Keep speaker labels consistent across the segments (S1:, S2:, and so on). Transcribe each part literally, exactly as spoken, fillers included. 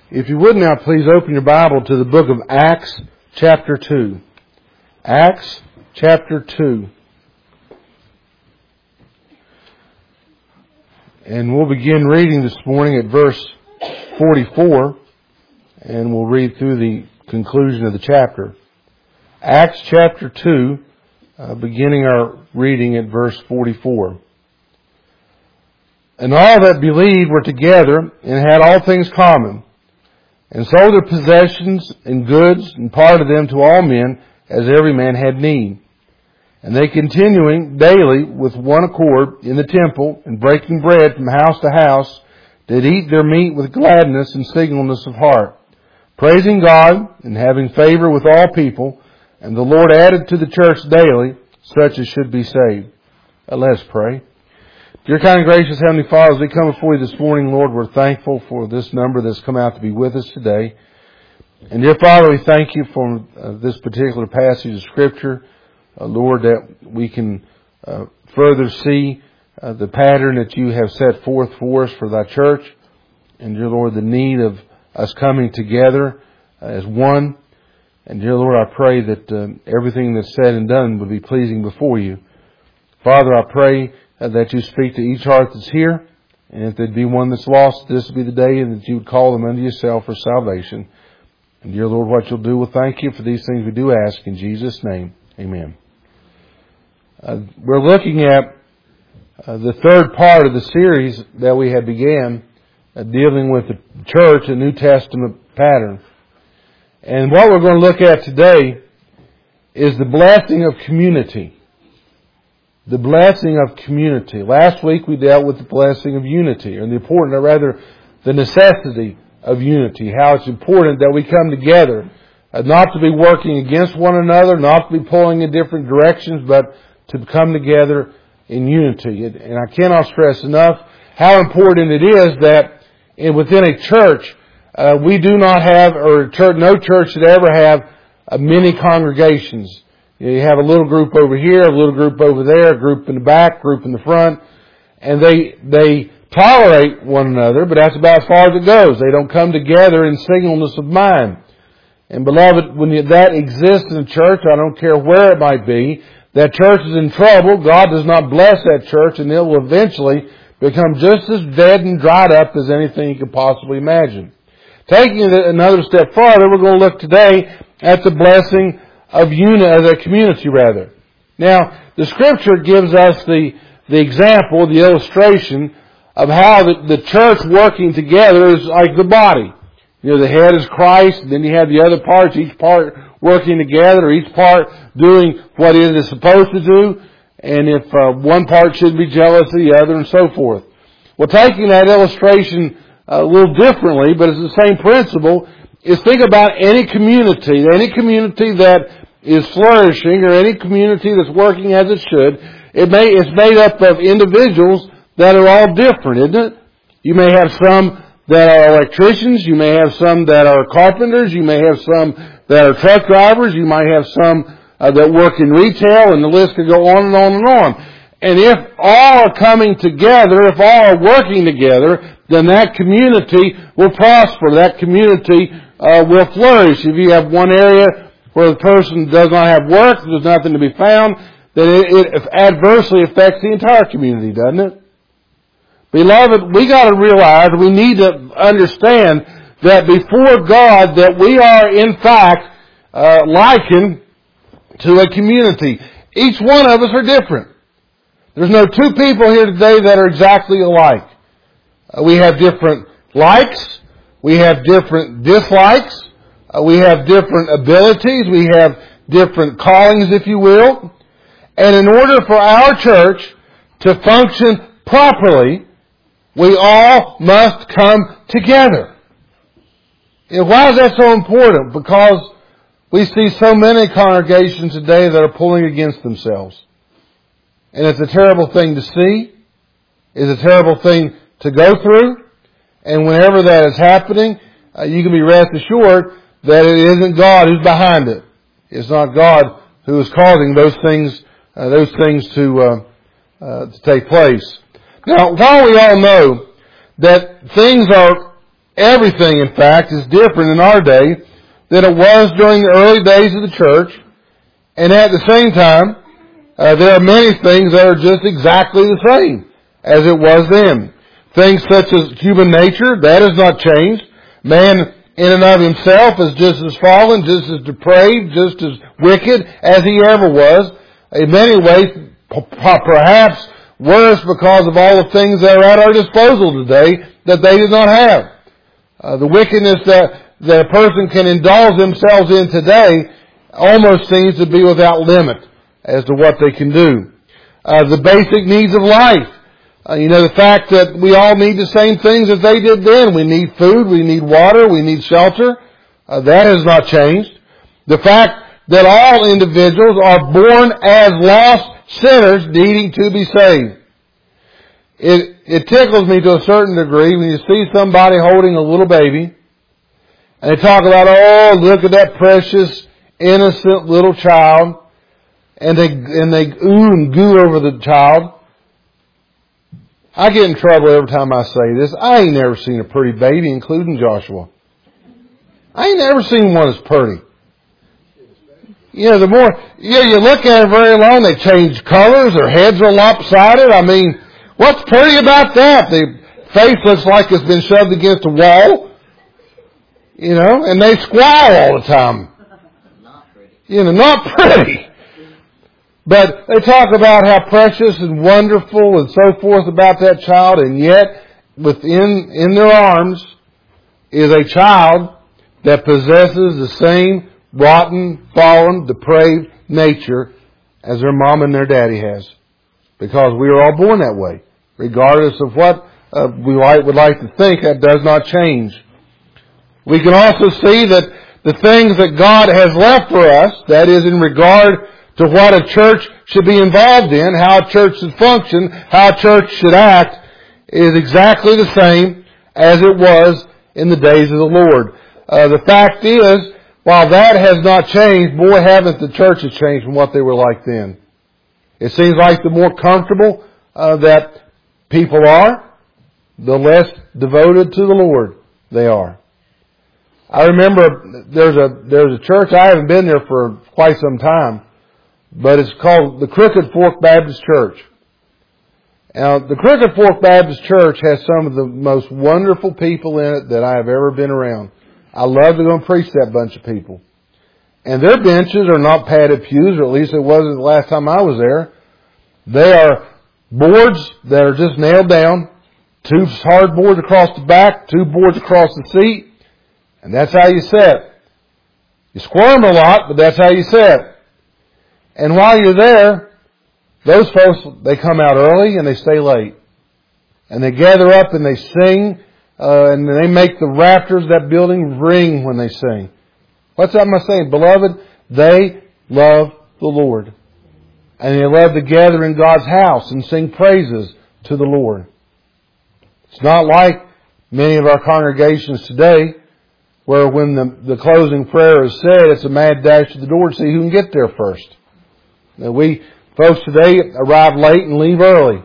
S1: If you would now please open your Bible to the book of Acts chapter two. Acts chapter two. And we'll begin reading this morning at verse forty-four, and we'll read through the conclusion of the chapter. Acts chapter two, uh, beginning our reading at verse forty-four. And all that believed were together and had all things common, and sold their possessions and goods, and parted them to all men, as every man had need. And they continuing daily with one accord in the temple, and breaking bread from house to house, did eat their meat with gladness and singleness of heart, praising God, and having favor with all people. And the Lord added to the church daily such as should be saved. Uh, let us pray. Dear kind and gracious Heavenly Father, as we come before you this morning, Lord, we're thankful for this number that's come out to be with us today. And dear Father, we thank you for uh, this particular passage of Scripture, uh, Lord, that we can uh, further see uh, the pattern that you have set forth for us for thy church. And dear Lord, the need of us coming together as one. And dear Lord, I pray that uh, everything that's said and done would be pleasing before you. Father, I pray Uh, that you speak to each heart that's here, and if there'd be one that's lost, this would be the day, and that you would call them unto yourself for salvation. And dear Lord, what you'll do, we'll thank you for these things we do ask in Jesus' name. Amen. Uh, we're looking at uh, the third part of the series that we had began, uh, dealing with the church, a New Testament pattern. And what we're going to look at today is the blessing of community. The blessing of community. Last week we dealt with the blessing of unity, or the important, or rather the necessity of unity. How it's important that we come together, uh, not to be working against one another, not to be pulling in different directions, but to come together in unity. And I cannot stress enough how important it is that in, within a church, uh, we do not have, or church, no church should ever have uh, many congregations. You have a little group over here, a little group over there, a group in the back, a group in the front, and they they tolerate one another, but that's about as far as it goes. They don't come together in singleness of mind. And beloved, when that exists in a church, I don't care where it might be, that church is in trouble. God does not bless that church, and it will eventually become just as dead and dried up as anything you could possibly imagine. Taking it another step farther, we're going to look today at the blessing of unity, as a community rather. Now, the Scripture gives us the, the example, the illustration of how the, the church working together is like the body. You know, the head is Christ, and then you have the other parts, each part working together, each part doing what it is supposed to do, and if uh, one part should be jealous of the other, and so forth. Well, taking that illustration a little differently, but it's the same principle, is think about any community, any community that is flourishing, or any community that's working as it should. It may, it's made up of individuals that are all different, isn't it? You may have some that are electricians, you may have some that are carpenters, you may have some that are truck drivers, you might have some uh, that work in retail, and the list could go on and on and on. And if all are coming together, if all are working together, then that community will prosper. That community Uh, will flourish. If you have one area where the person does not have work, there's nothing to be found, then it, it adversely affects the entire community, doesn't it? Beloved, we got to realize, we need to understand that before God, that we are in fact uh, likened to a community. Each one of us are different. There's no two people here today that are exactly alike. Uh, we have different likes. We have different dislikes. Uh, we have different abilities. We have different callings, if you will. And in order for our church to function properly, we all must come together. And why is that so important? Because we see so many congregations today that are pulling against themselves. And it's a terrible thing to see. It's a terrible thing to go through. And whenever that is happening, uh, you can be rest assured that it isn't God who's behind it. It's not God who is causing those things, uh, those things to, uh, uh, to take place. Now, while we all know that things are Everything, in fact, is different in our day than it was during the early days of the church. And at the same time, uh, there are many things that are just exactly the same as it was then. Things such as human nature, that has not changed. Man in and of himself is just as fallen, just as depraved, just as wicked as he ever was. In many ways, perhaps worse because of all the things that are at our disposal today that they did not have. Uh, the wickedness that, that a person can indulge themselves in today almost seems to be without limit as to what they can do. Uh, the basic needs of life. Uh, you know, the fact that we all need the same things that they did then. We need food, we need water, we need shelter. Uh, that has not changed. The fact that all individuals are born as lost sinners needing to be saved. It, it tickles me to a certain degree when you see somebody holding a little baby and they talk about, oh, look at that precious, innocent little child, and they, and they ooh and goo over the child. I get in trouble every time I say this. I ain't never seen a pretty baby, including Joshua. I ain't never seen one that's pretty. You know, the more, yeah, you look at it very long, they change colors, their heads are lopsided. I mean, what's pretty about that? The face looks like it's been shoved against a wall. You know, and they squall all the time. Not pretty. You know, not pretty. But they talk about how precious and wonderful and so forth about that child, and yet within in their arms is a child that possesses the same rotten, fallen, depraved nature as their mom and their daddy has. Because we are all born that way. Regardless of what uh, we like, would like to think, that does not change. We can also see that the things that God has left for us, that is in regard to what a church should be involved in, how a church should function, how a church should act, is exactly the same as it was in the days of the Lord. Uh, the fact is, while that has not changed, boy, haven't the churches changed from what they were like then. It seems like the more comfortable uh, that people are, the less devoted to the Lord they are. I remember there's a there's a church, I haven't been there for quite some time, but it's called the Crooked Fork Baptist Church. Now, the Crooked Fork Baptist Church has some of the most wonderful people in it that I have ever been around. I love to go and preach to that bunch of people. And their benches are not padded pews, or at least it wasn't the last time I was there. They are boards that are just nailed down, two hard boards across the back, two boards across the seat, and that's how you sit. You squirm a lot, but that's how you sit. And while you're there, those folks, they come out early and they stay late. And they gather up and they sing, uh, and they make the rafters of that building ring when they sing. What's that am I saying? Beloved, they love the Lord. And they love to gather in God's house and sing praises to the Lord. It's not like many of our congregations today, where when the, the closing prayer is said, it's a mad dash to the door to see who can get there first. Now we, folks today, arrive late and leave early.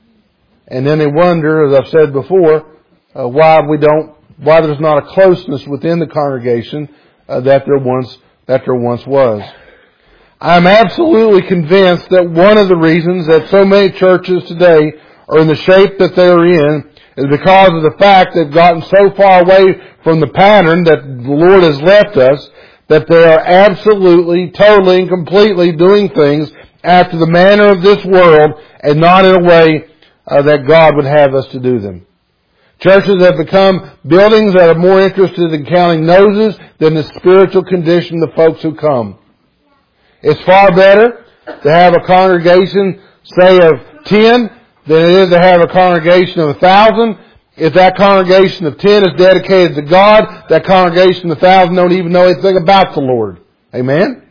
S1: And then they wonder, as I've said before, uh, why we don't, why there's not a closeness within the congregation uh, that there once, that there once was. I'm absolutely convinced that one of the reasons that so many churches today are in the shape that they are in is because of the fact they've gotten so far away from the pattern that the Lord has left us that they are absolutely, totally, and completely doing things after the manner of this world and not in a way uh, that God would have us to do them. Churches have become buildings that are more interested in counting noses than the spiritual condition of the folks who come. It's far better to have a congregation, say, of ten than it is to have a congregation of a thousand. If that congregation of ten is dedicated to God, that congregation of a thousand don't even know anything about the Lord. Amen?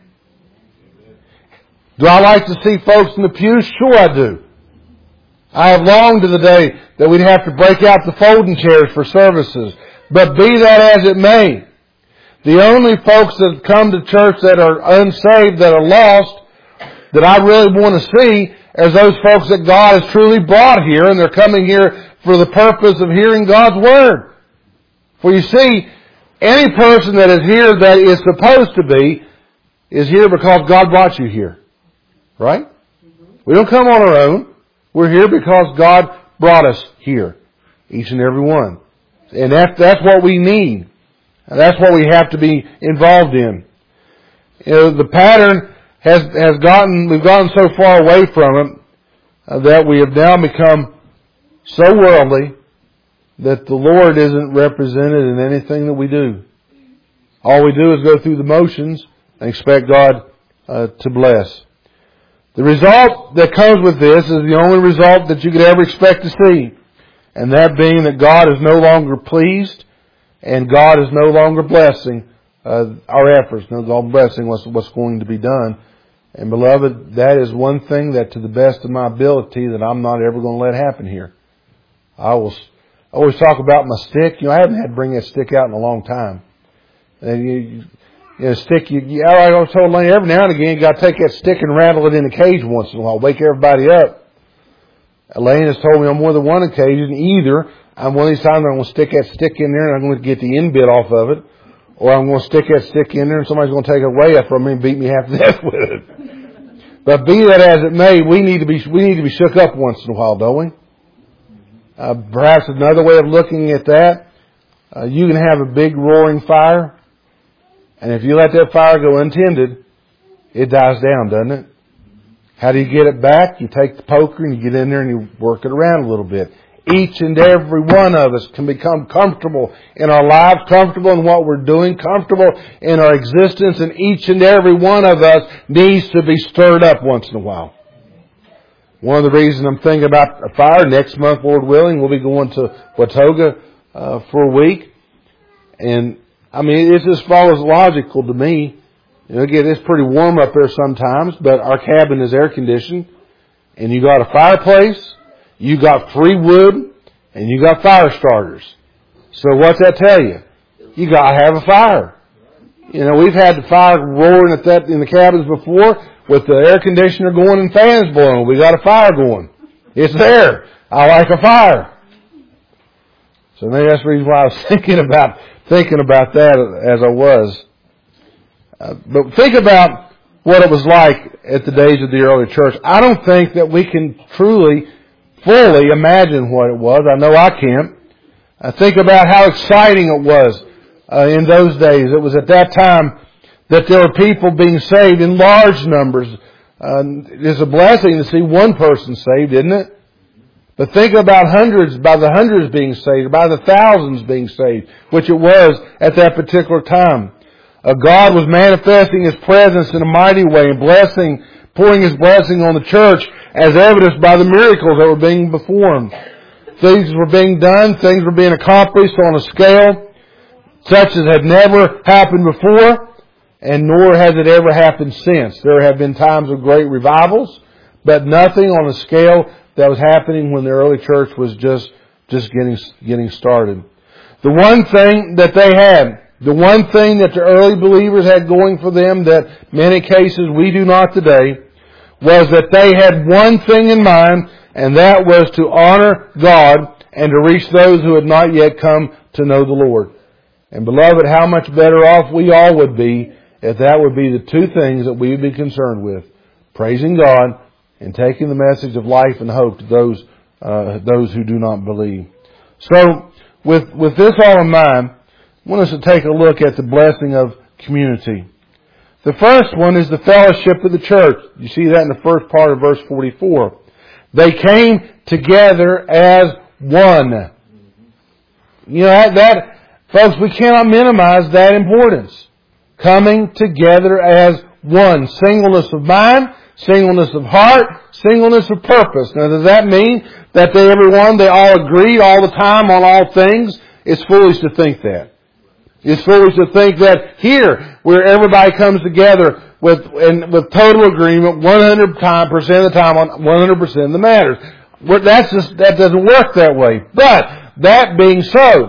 S1: Do I like to see folks in the pews? Sure I do. I have longed to the day that we'd have to break out the folding chairs for services. But be that as it may, the only folks that come to church that are unsaved, that are lost, that I really want to see is those folks that God has truly brought here, and they're coming here for the purpose of hearing God's Word. For you see, any person that is here that is supposed to be is here because God brought you here. Right? We don't come on our own. We're here because God brought us here. Each and every one. And that, that's what we need. And that's what we have to be involved in. You know, the pattern has, has gotten, we've gotten so far away from it uh, that we have now become so worldly that the Lord isn't represented in anything that we do. All we do is go through the motions and expect God uh, to bless. The result that comes with this is the only result that you could ever expect to see. And that being that God is no longer pleased and God is no longer blessing uh, our efforts, no longer blessing what's, what's going to be done. And beloved, that is one thing that to the best of my ability that I'm not ever going to let happen here. I will I always talk about my stick. You know, I haven't had to bring that stick out in a long time. And you, you know, stick, you, you, I was told Lane, every now and again you got to take that stick and rattle it in the cage once in a while, wake everybody up. Elaine has told me on more than one occasion, either I'm one of these times I'm going to stick that stick in there and I'm going to get the end bit off of it, or I'm going to stick that stick in there and somebody's going to take it away from me and beat me half to death with it. But be that as it may, we need to be we need to be shook up once in a while, don't we? Uh, perhaps another way of looking at that, uh, you can have a big roaring fire, and if you let that fire go untended, it dies down, doesn't it? How do you get it back? You take the poker and you get in there and you work it around a little bit. Each and every one of us can become comfortable in our lives, comfortable in what we're doing, comfortable in our existence, and each and every one of us needs to be stirred up once in a while. One of the reasons I'm thinking about a fire, next month, Lord willing, we'll be going to Watauga uh, for a week. And, I mean, it just follows logical to me. You know, again, it's pretty warm up there sometimes, but our cabin is air conditioned. And you got a fireplace, you got free wood, and you got fire starters. So what's that tell you? You got to have a fire. You know, we've had the fire roaring at that in the cabins before with the air conditioner going and fans blowing. We got a fire going. It's there. I like a fire. So maybe that's the reason why I was thinking about thinking about that as I was. Uh, but think about what it was like at the days of the early church. I don't think that we can truly, fully imagine what it was. I know I can't. I think about how exciting it was uh, in those days. It was at that time that there were people being saved in large numbers. Uh, it's a blessing to see one person saved, isn't it? But think about hundreds, by the hundreds being saved, by the thousands being saved, which it was at that particular time. Uh, God was manifesting His presence in a mighty way and blessing, pouring His blessing on the church as evidenced by the miracles that were being performed. Things were being done, things were being accomplished on a scale such as had never happened before, and nor has it ever happened since. There have been times of great revivals, but nothing on a scale that was happening when the early church was just, just getting, getting started. The one thing that they had, the one thing that the early believers had going for them that many cases we do not today, was that they had one thing in mind, and that was to honor God and to reach those who had not yet come to know the Lord. And beloved, how much better off we all would be if that would be the two things that we would be concerned with. Praising God and taking the message of life and hope to those uh, those who do not believe. So, with, with this all in mind, I want us to take a look at the blessing of community. The first one is the fellowship of the church. You see that in the first part of verse forty-four. They came together as one. You know, that, that folks, we cannot minimize that importance. Coming together as one. Singleness of mind, singleness of heart, singleness of purpose. Now, does that mean that they, everyone, they all agreed all the time on all things? It's foolish to think that. It's foolish to think that here, where everybody comes together with and with total agreement one hundred percent of the time on one hundred percent of the matters. That's just, that doesn't work that way. But, that being so,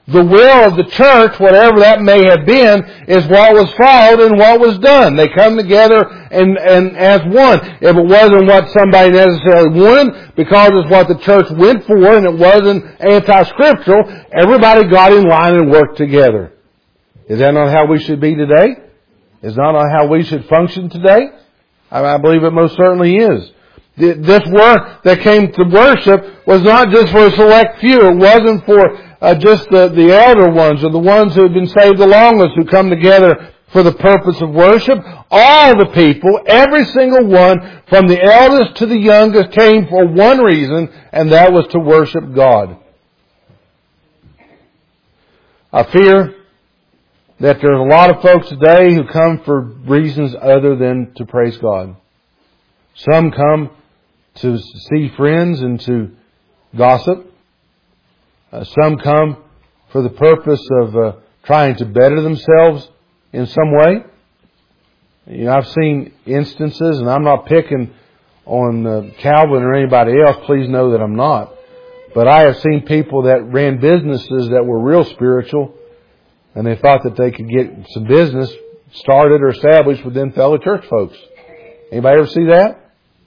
S1: The will of the church, whatever that may have been, is what was followed and what was done. They come together and, and as one. If it wasn't what somebody necessarily wanted, because it's what the church went for and it wasn't anti-scriptural, everybody got in line and worked together. Is that not how we should be today? Is that not how we should function today? I, I believe it most certainly is. This work that came to worship was not just for a select few. It wasn't for uh, just the, the elder ones or the ones who had been saved the longest who come together for the purpose of worship. All the people, every single one, from the eldest to the youngest, came for one reason, and that was to worship God. I fear that there's a lot of folks today who come for reasons other than to praise God. Some come to see friends and to gossip. Uh, some come for the purpose of uh, trying to better themselves in some way. You know, I've seen instances, and I'm not picking on uh, Calvin or anybody else. Please know that I'm not. But I have seen people that ran businesses that were real spiritual, and they thought that they could get some business started or established within fellow church folks. Anybody ever see that?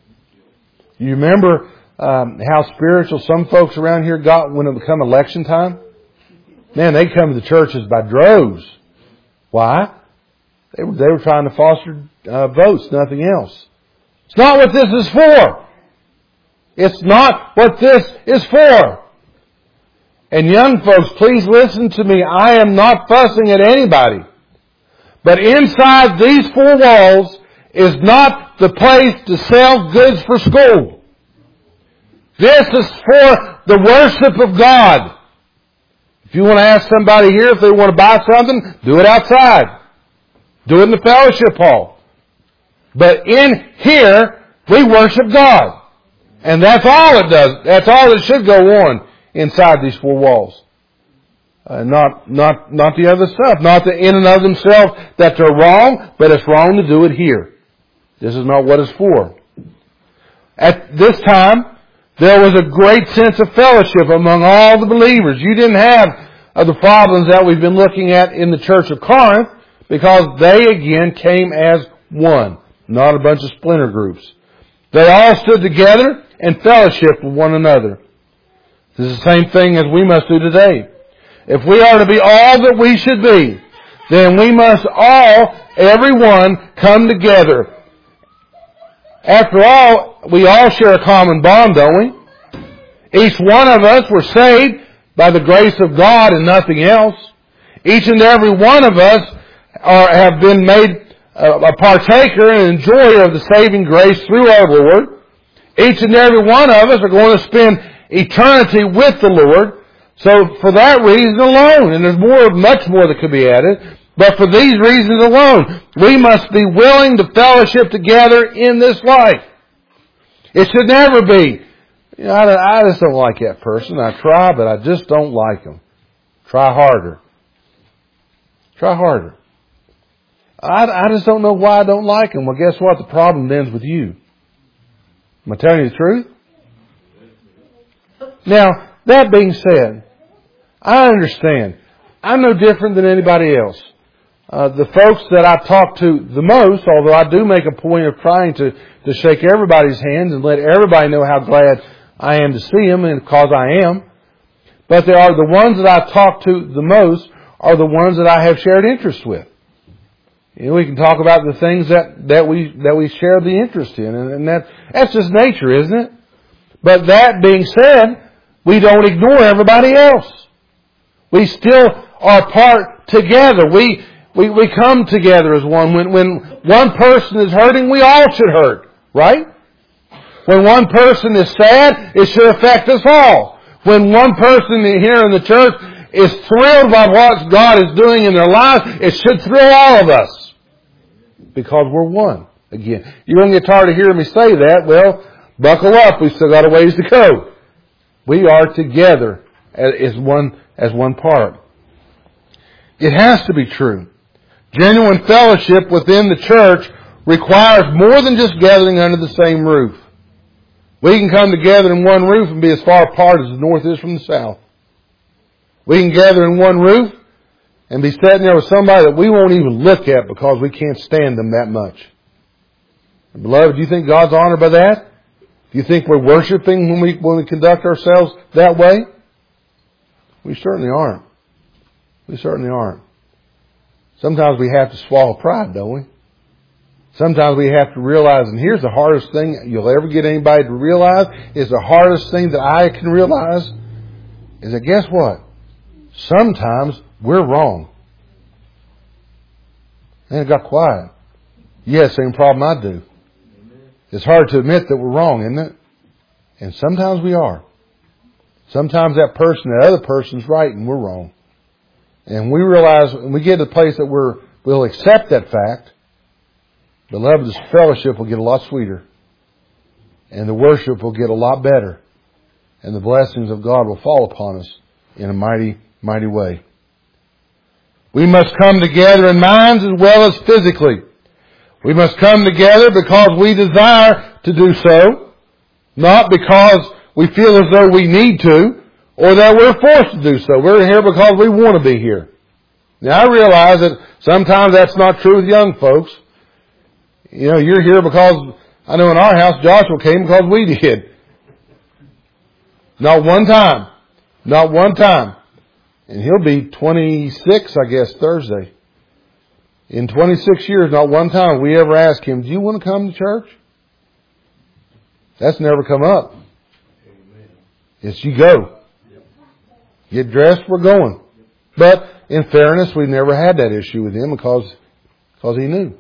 S1: You remember um, how spiritual some folks around here got when it became election time? Man, they come to the churches by droves. Why? They were, they were trying to foster uh, votes, nothing else. It's not what this is for. It's not what this is for. And young folks, please listen to me. I am not fussing at anybody. But inside these four walls is not the place to sell goods for school. This is for the worship of God. If you want to ask somebody here if they want to buy something, do it outside. Do it in the fellowship hall. But in here, we worship God. And that's all it does. That's all that should go on inside these four walls. Uh, not, not, not the other stuff. Not the in and of themselves that they're wrong, but it's wrong to do it here. This is not what it's for. At this time, there was a great sense of fellowship among all the believers. You didn't have uh, the problems that we've been looking at in the church of Corinth, because they again came as one, not a bunch of splinter groups. They all stood together and fellowshiped with one another. This is the same thing as we must do today. If we are to be all that we should be, then we must all, everyone, come together. After all, we all share a common bond, don't we? Each one of us were saved by the grace of God and nothing else. Each and every one of us are, have been made a, a partaker and enjoyer of the saving grace through our Lord. Each and every one of us are going to spend eternity with the Lord. So for that reason alone, and there's more, much more that could be added, but for these reasons alone, we must be willing to fellowship together in this life. It should never be, you know, I, I just don't like that person. I try, but I just don't like them. Try harder. Try harder. I, I just don't know why I don't like them. Well, guess what? The problem ends with you. Am I telling you the truth? Now, that being said, I understand. I'm no different than anybody else. Uh, the folks that I talk to the most, although I do make a point of trying to, to shake everybody's hands and let everybody know how glad I am to see them, and because I am. But there are the ones that I talk to the most are the ones that I have shared interest with. You know, we can talk about the things that, that we that we share the interest in, and, and that that's just nature, isn't it? But that being said, we don't ignore everybody else. We still are part together. We we we come together as one. When when one person is hurting, we all should hurt, right? When one person is sad, it should affect us all. When one person here in the church is thrilled by what God is doing in their lives, it should thrill all of us. Because we're one. Again, you're going to get tired of hearing me say that. Well, buckle up. We've still got a ways to go. We are together as one, as one part. It has to be true. Genuine fellowship within the church requires more than just gathering under the same roof. We can come together in one roof and be as far apart as the north is from the south. We can gather in one roof and be sitting there with somebody that we won't even look at because we can't stand them that much. And beloved, do you think God's honored by that? Do you think we're worshiping when we, when we conduct ourselves that way? We certainly aren't. We certainly aren't. Sometimes we have to swallow pride, don't we? Sometimes we have to realize, and here's the hardest thing you'll ever get anybody to realize, is the hardest thing that I can realize, is that guess what? Sometimes we're wrong. And it got quiet. You have the same problem I do. It's hard to admit that we're wrong, isn't it? And sometimes we are. Sometimes that person, that other person's right and we're wrong. And we realize, when we get to the place that we're, we'll accept that fact, beloved, this fellowship will get a lot sweeter. And the worship will get a lot better. And the blessings of God will fall upon us in a mighty, mighty way. We must come together in minds as well as physically. We must come together because we desire to do so, not because we feel as though we need to, or that we're forced to do so. We're here because we want to be here. Now, I realize that sometimes that's not true with young folks. You know, you're here because, I know in our house, Joshua came because we did. Not one time. Not one time. And he'll be twenty-six, I guess, Thursday. In twenty-six years, not one time we ever asked him, do you want to come to church? That's never come up. Amen. It's you go. Yep. Get dressed, we're going. But in fairness, we never had that issue with him because, because he knew.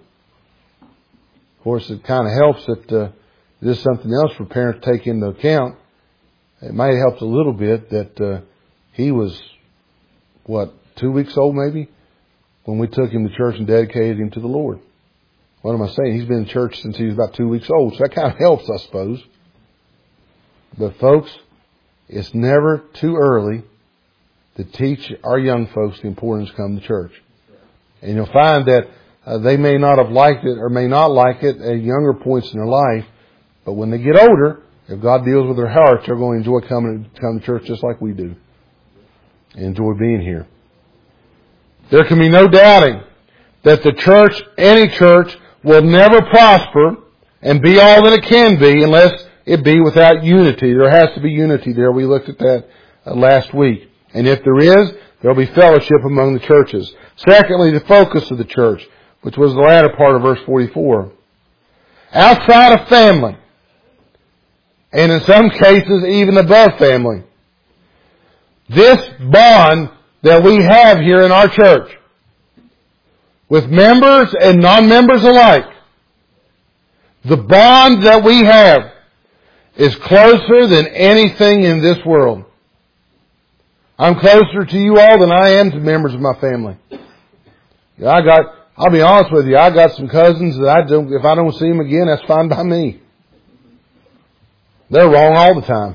S1: Of course, it kind of helps that uh, this is something else for parents to take into account. It might have helped a little bit that uh, he was, what, two weeks old maybe? When we took him to church and dedicated him to the Lord. What am I saying? He's been in church since he was about two weeks old. So that kind of helps, I suppose. But folks, it's never too early to teach our young folks the importance of coming to church. And you'll find that uh, they may not have liked it or may not like it at younger points in their life. But when they get older, if God deals with their hearts, they're going to enjoy coming to, come to church just like we do. And enjoy being here. There can be no doubting that the church, any church, will never prosper and be all that it can be unless it be without unity. There has to be unity there. We looked at that uh, last week. And if there is, there will be fellowship among the churches. Secondly, the focus of the church, which was the latter part of verse forty-four. Outside of family, and in some cases even above family, this bond that we have here in our church, with members and non-members alike, the bond that we have is closer than anything in this world. I'm closer to you all than I am to members of my family. I got, I'll be honest with you, I got some cousins that I don't, if I don't see them again, that's fine by me. They're wrong all the time.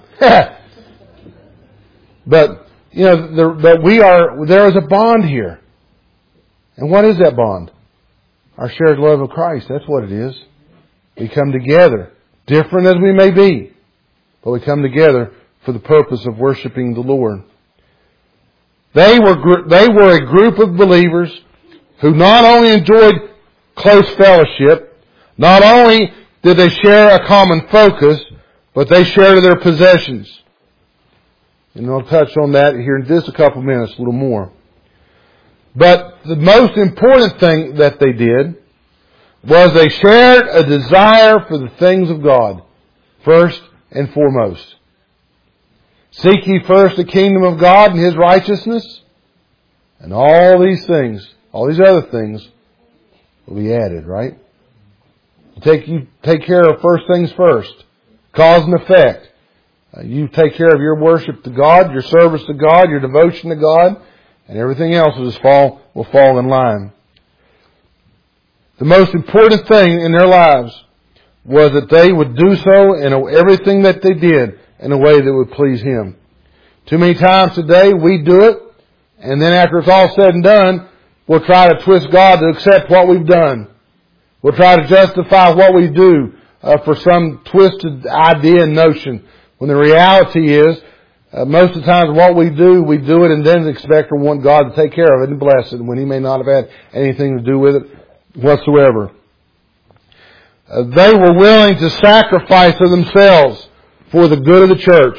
S1: But, you know, the, but we are, there is a bond here. And what is that bond? Our shared love of Christ. That's what it is. We come together, different as we may be, but we come together for the purpose of worshiping the Lord. They were, they were a group of believers who not only enjoyed close fellowship, not only did they share a common focus, but they shared their possessions. And I'll touch on that here in just a couple of minutes, a little more. But the most important thing that they did was they shared a desire for the things of God, first and foremost. Seek ye first the kingdom of God and His righteousness, and all these things, all these other things will be added, right? You take, you take care of first things first. Cause and effect. Uh, you take care of your worship to God, your service to God, your devotion to God, and everything else will just fall, will fall in line. The most important thing in their lives was that they would do so in everything that they did in a way that would please Him. Too many times today we do it, and then after it's all said and done, we'll try to twist God to accept what we've done. We'll try to justify what we do uh, for some twisted idea and notion, when the reality is Uh, most of the times what we do, we do it and then expect or want God to take care of it and bless it when He may not have had anything to do with it whatsoever. Uh, they were willing to sacrifice of themselves for the good of the church.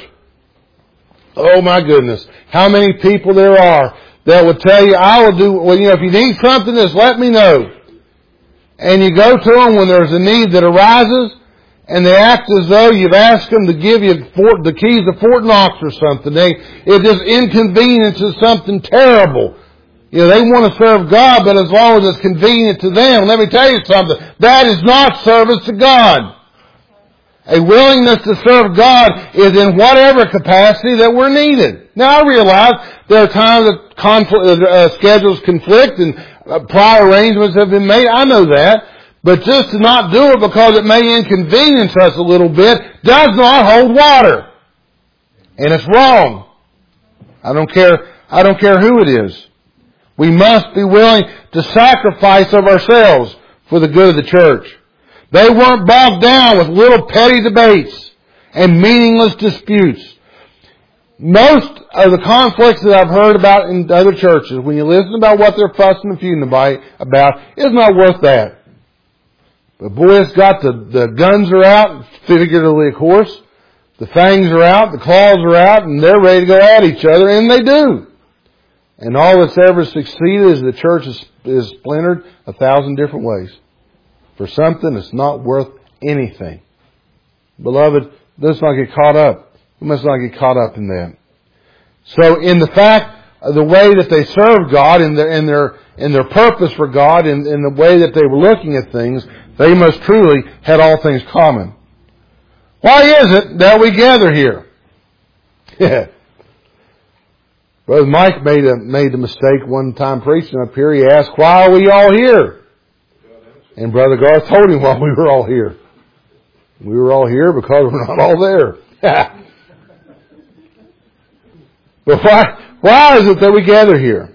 S1: Oh my goodness. How many people there are that would tell you, I will do, well, you know, if you need something, just let me know. And you go to them when there's a need that arises, and they act as though you've asked them to give you Fort, the keys to Fort Knox or something. They, it just inconveniences something terrible. You know, they want to serve God, but as long as it's convenient to them, let me tell you something, that is not service to God. A willingness to serve God is in whatever capacity that we're needed. Now I realize there are times that conflict, uh, schedules conflict and uh, prior arrangements have been made. I know that. But just to not do it because it may inconvenience us a little bit does not hold water. And it's wrong. I don't care, I don't care who it is. We must be willing to sacrifice of ourselves for the good of the church. They weren't bogged down with little petty debates and meaningless disputes. Most of the conflicts that I've heard about in other churches, when you listen about what they're fussing and feuding about, it's not worth that. But boy, it's got the, the guns are out, figuratively of course. The fangs are out, the claws are out, and they're ready to go at each other, and they do. And all that's ever succeeded is the church is, is splintered a thousand different ways. For something that's not worth anything. Beloved, let's not get caught up. We must not get caught up in that. So in the fact of the way that they served God, in their, in their, in their purpose for God, in, in the way that they were looking at things, they must truly had all things common. Why is it that we gather here? Yeah. Brother Mike made a, made the mistake one time preaching up here. He asked, why are we all here? And Brother Garth told him why we were all here. We were all here because we're not all there. But why, why is it that we gather here?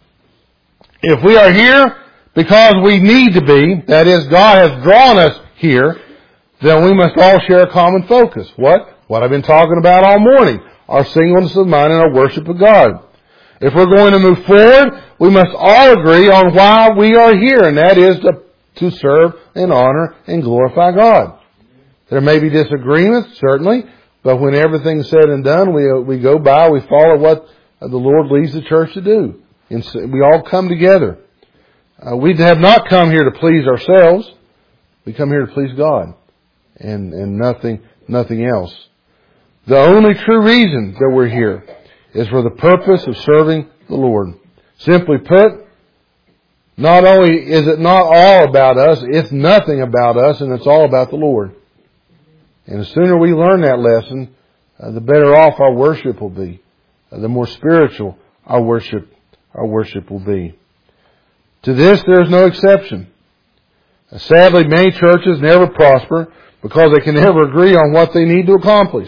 S1: If we are here because we need to be, that is, God has drawn us here, then we must all share a common focus. What? What I've been talking about all morning. Our singleness of mind and our worship of God. If we're going to move forward, we must all agree on why we are here, and that is to, to serve and honor and glorify God. There may be disagreements, certainly, but when everything's said and done, we we go by, we follow what the Lord leads the church to do. And so we all come together. Uh, we have not come here to please ourselves. We come here to please God. And, and nothing, nothing else. The only true reason that we're here is for the purpose of serving the Lord. Simply put, not only is it not all about us, it's nothing about us, and it's all about the Lord. And the sooner we learn that lesson, uh, the better off our worship will be. Uh, the more spiritual our worship, our worship will be. To this, there is no exception. Uh, sadly, many churches never prosper because they can never agree on what they need to accomplish.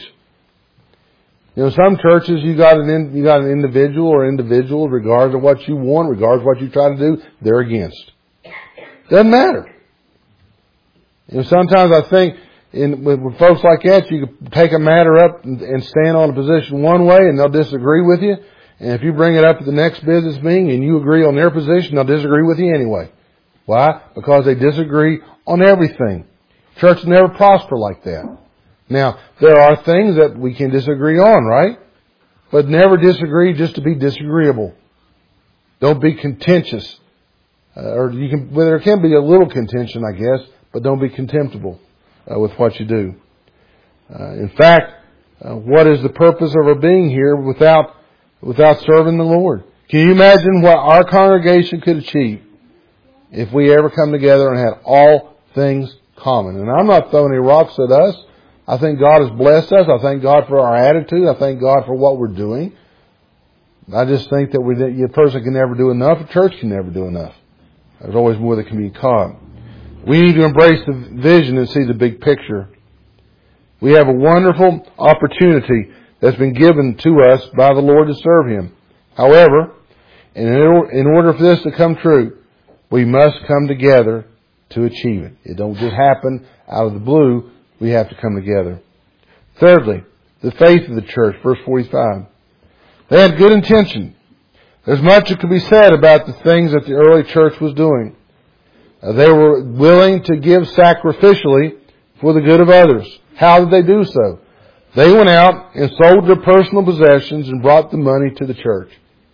S1: You know, some churches, you got an in, you got an individual or individuals, regardless of what you want, regardless of what you try to do, they're against. Doesn't matter. You know, sometimes I think in, with, with folks like that, you can take a matter up and, and stand on a position one way, and they'll disagree with you. And if you bring it up at the next business meeting and you agree on their position, they'll disagree with you anyway. Why? Because they disagree on everything. Church never prosper like that. Now, there are things that we can disagree on, right? But never disagree just to be disagreeable. Don't be contentious. Uh, or you can, well, there can be a little contention, I guess, but don't be contemptible uh, with what you do. Uh, in fact, uh, what is the purpose of our being here without without serving the Lord? Can you imagine what our congregation could achieve if we ever come together and had all things common? And I'm not throwing any rocks at us. I think God has blessed us. I thank God for our attitude. I thank God for what we're doing. I just think that we, a person can never do enough. A church can never do enough. There's always more that can be caught. We need to embrace the vision and see the big picture. We have a wonderful opportunity that's been given to us by the Lord to serve Him. However, in order for this to come true, we must come together to achieve it. It don't just happen out of the blue. We have to come together. Thirdly, the faith of the church. Verse forty-five. They had good intention. There's much that could be said about the things that the early church was doing. Uh, they were willing to give sacrificially for the good of others. How did they do so? They went out and sold their personal possessions and brought the money to the church.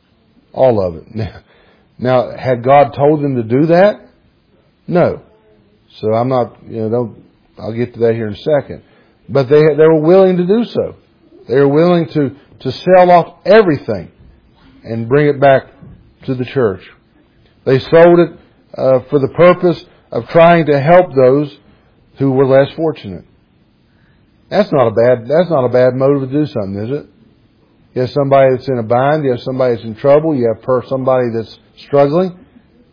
S1: All of it. Now, now had God told them to do that? No. So I'm not, you know, don't, I'll get to that here in a second. But they they were willing to do so. They were willing to, to sell off everything and bring it back to the church. They sold it uh, for the purpose of trying to help those who were less fortunate. That's not a bad, that's not a bad motive to do something, is it? You have somebody that's in a bind, you have somebody that's in trouble, you have per, somebody that's struggling.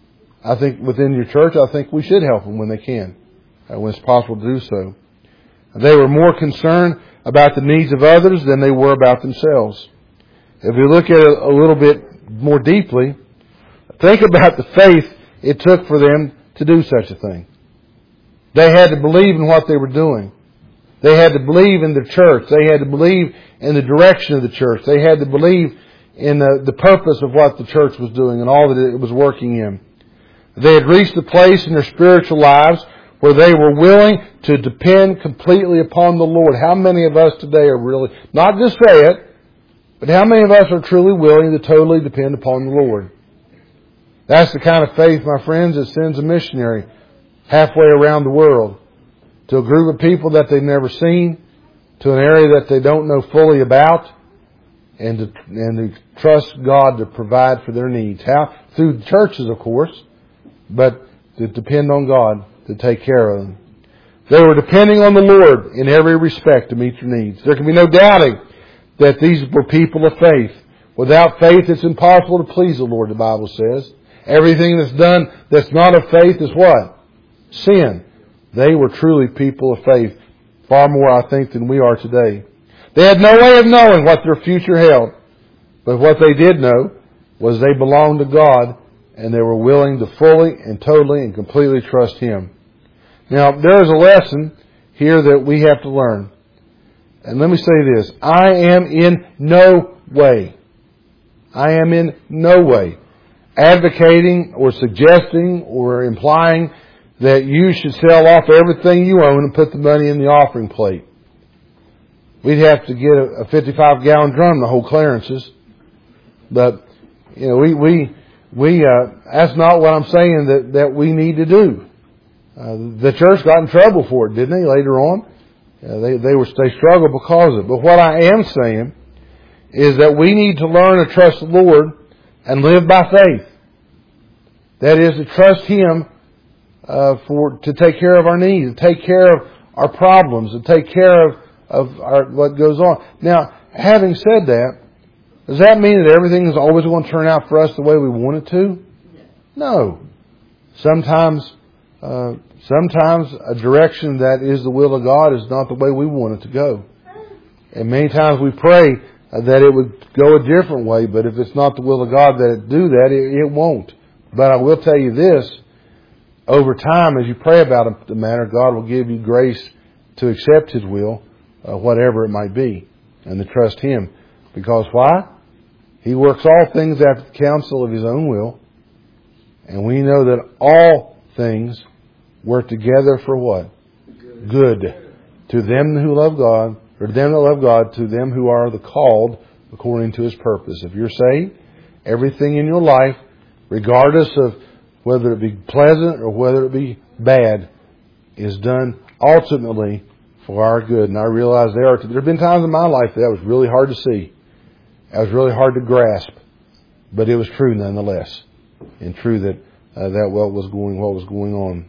S1: I think within your church, I think we should help them when they can, uh, when it's possible to do so. They were more concerned about the needs of others than they were about themselves. If we look at it a little bit more deeply, think about the faith it took for them to do such a thing. They had to believe in what they were doing. They had to believe in the church. They had to believe in the direction of the church. They had to believe in the, the purpose of what the church was doing and all that it was working in. They had reached a place in their spiritual lives where they were willing to depend completely upon the Lord. How many of us today are really, not just say it, but how many of us are truly willing to totally depend upon the Lord? That's the kind of faith, my friends, that sends a missionary halfway around the world to a group of people that they've never seen, to an area that they don't know fully about, and to, and to trust God to provide for their needs. How? Through the churches, of course, but to depend on God to take care of them. They were depending on the Lord in every respect to meet their needs. There can be no doubting that these were people of faith. Without faith, it's impossible to please the Lord, the Bible says. Everything that's done that's not of faith is what? Sin. They were truly people of faith, far more, I think, than we are today. They had no way of knowing what their future held, but what they did know was they belonged to God, and they were willing to fully and totally and completely trust Him. Now, there is a lesson here that we have to learn. And let me say this. I am in no way, I am in no way advocating or suggesting or implying that you should sell off everything you own and put the money in the offering plate. We'd have to get a fifty-five gallon drum to hold clearances. But, you know, we, we, we, uh, that's not what I'm saying that, that we need to do. Uh, the church got in trouble for it, didn't they, later on? Uh, they, they were, they struggled because of it. But what I am saying is that we need to learn to trust the Lord and live by faith. That is, to trust Him uh, for to take care of our needs, to take care of our problems, to take care of, of our, what goes on. Now, having said that, does that mean that everything is always going to turn out for us the way we want it to? No. Sometimes, uh, sometimes a direction that is the will of God is not the way we want it to go. And many times we pray that it would go a different way, but if it's not the will of God that it do that, it, it won't. But I will tell you this, over time, as you pray about the matter, God will give you grace to accept His will, uh, whatever it might be, and to trust Him. Because why? He works all things after the counsel of His own will, and we know that all things work together for what? Good. Good. To them who love God, or to them that love God, to them who are the called according to His purpose. If you're saved, everything in your life, regardless of whether it be pleasant or whether it be bad, is done ultimately for our good. And I realize there are there have been times in my life that was really hard to see. That was really hard to grasp, but it was true nonetheless, and true that uh, that what was going what was going on.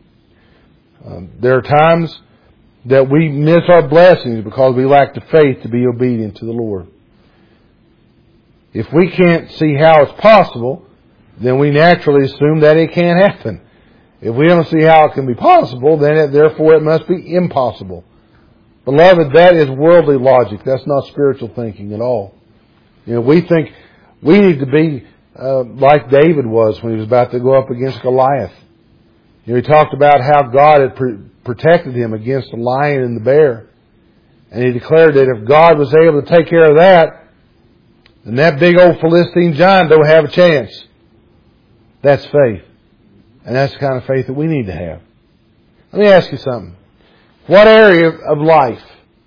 S1: Um, there are times that we miss our blessings because we lack the faith to be obedient to the Lord. If we can't see how it's possible, then we naturally assume that it can't happen. If we don't see how it can be possible, then it, therefore it must be impossible. Beloved, that is worldly logic. That's not spiritual thinking at all. You know, we think we need to be uh, like David was when he was about to go up against Goliath. You know, he talked about how God had pr- protected him against the lion and the bear. And he declared that if God was able to take care of that, then that big old Philistine giant don't have a chance. That's faith. And that's the kind of faith that we need to have. Let me ask you something. What area of life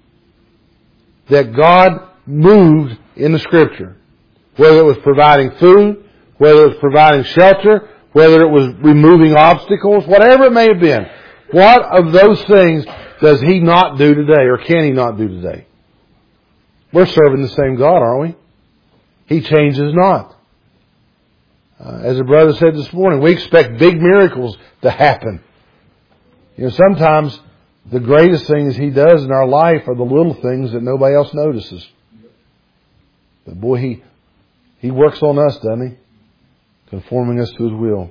S1: that God moved in the Scripture, whether it was providing food, whether it was providing shelter, whether it was removing obstacles, whatever it may have been, what of those things does He not do today, or can He not do today? We're serving the same God, aren't we? He changes not. Uh, as a brother said this morning, we expect big miracles to happen. You know, sometimes the greatest things He does in our life are the little things that nobody else notices. But boy, He He works on us, doesn't He? Conforming us to His will.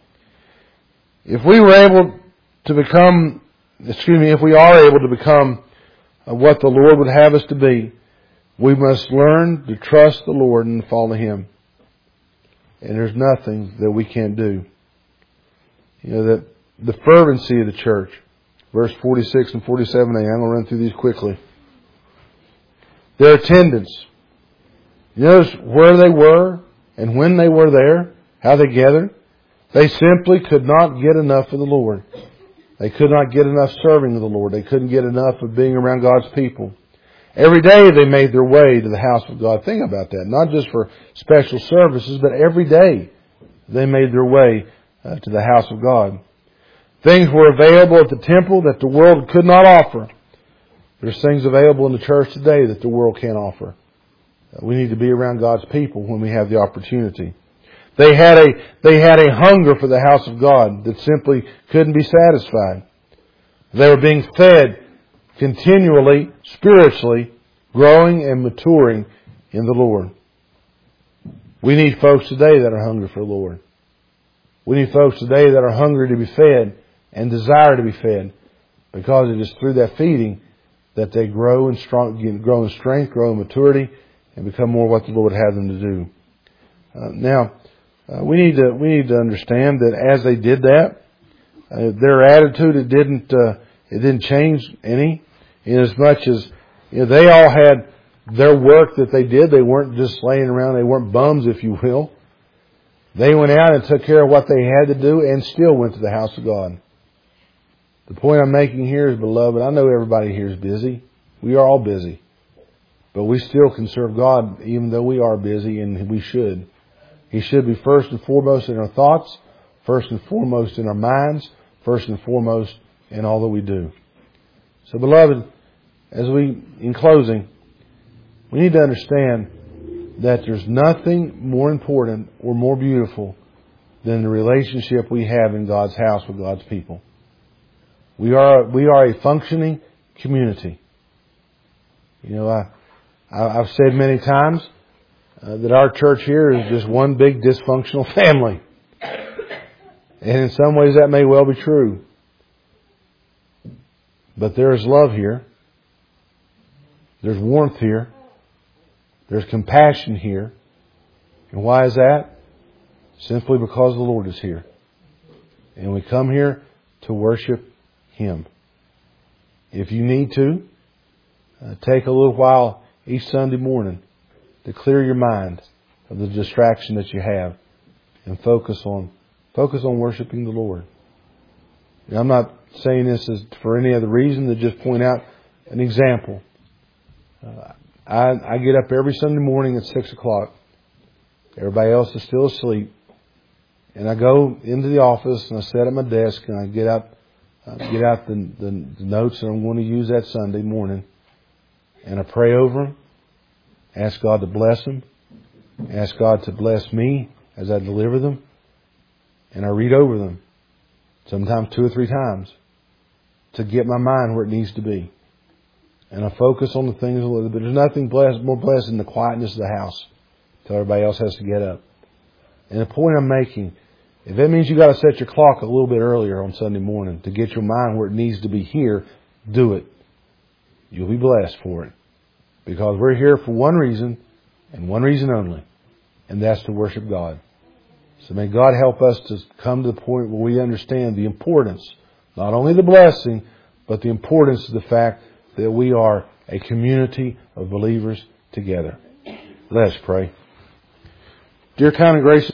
S1: If we were able to become, excuse me, if we are able to become what the Lord would have us to be, we must learn to trust the Lord and follow Him. And there's nothing that we can't do. You know, that the fervency of the church, verse forty-six and forty-seven a. I'm going to run through these quickly. Their attendance. You notice where they were and when they were there, how they gathered. They simply could not get enough of the Lord. They could not get enough serving of the Lord. They couldn't get enough of being around God's people. Every day they made their way to the house of God. Think about that. Not just for special services, but every day they made their way uh, to the house of God. Things were available at the temple that the world could not offer. There's things available in the church today that the world can't offer. Uh, we need to be around God's people when we have the opportunity. They had a, they had a hunger for the house of God that simply couldn't be satisfied. They were being fed continually, spiritually, growing and maturing in the Lord. We need folks today that are hungry for the Lord. We need folks today that are hungry to be fed and desire to be fed, because it is through that feeding that they grow in strong, grow in strength, grow in maturity, and become more what the Lord has them to do. Uh, now, uh, we need to we need to understand that as they did that, uh, their attitude it didn't uh, it didn't change any. In as much as, you know, they all had their work that they did. They weren't just laying around. They weren't bums, if you will. They went out and took care of what they had to do and still went to the house of God. The point I'm making here is, beloved, I know everybody here is busy. We are all busy. But we still can serve God even though we are busy, and we should. He should be first and foremost in our thoughts, first and foremost in our minds, first and foremost in all that we do. So, beloved, as we, in closing, we need to understand that there's nothing more important or more beautiful than the relationship we have in God's house with God's people. We are we are a functioning community. You know, I, I I've said many times uh, that our church here is just one big dysfunctional family, and in some ways that may well be true. But there is love here. There's warmth here. There's compassion here. And why is that? Simply because the Lord is here. And we come here to worship Him. If you need to, uh, take a little while each Sunday morning to clear your mind of the distraction that you have and focus on focus on worshiping the Lord. Now, I'm not saying this is for any other reason than just point out an example. Uh, I, I get up every Sunday morning at six o'clock. Everybody else is still asleep. And I go into the office and I sit at my desk and I get out, uh, get out the, the, the notes that I'm going to use that Sunday morning. And I pray over them. Ask God to bless them. Ask God to bless me as I deliver them. And I read over them. Sometimes two or three times. To get my mind where it needs to be. And I focus on the things of the Lord. But there's nothing blessed, more blessed than the quietness of the house. Till everybody else has to get up. And the point I'm making, if that means you got to set your clock a little bit earlier on Sunday morning to get your mind where it needs to be here, do it. You'll be blessed for it. Because we're here for one reason and one reason only. And that's to worship God. So may God help us to come to the point where we understand the importance, not only the blessing, but the importance of the fact that we are a community of believers together. Let us pray. Dear kind and gracious